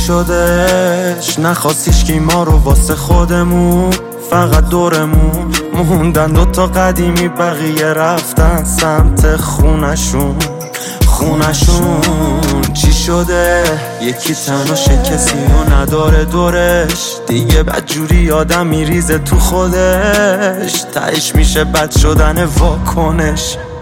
شدش؟ نخواستیش که ما رو واسه خودمون، فقط دورمون موندن دوتا قدیمی، بقیه رفتن سمت خونشون. چی شده؟ یکی تناشه کسی رو نداره دورش، دیگه بدجوری آدم میریزه تو خودش، تهش میشه بد شدن واکنش.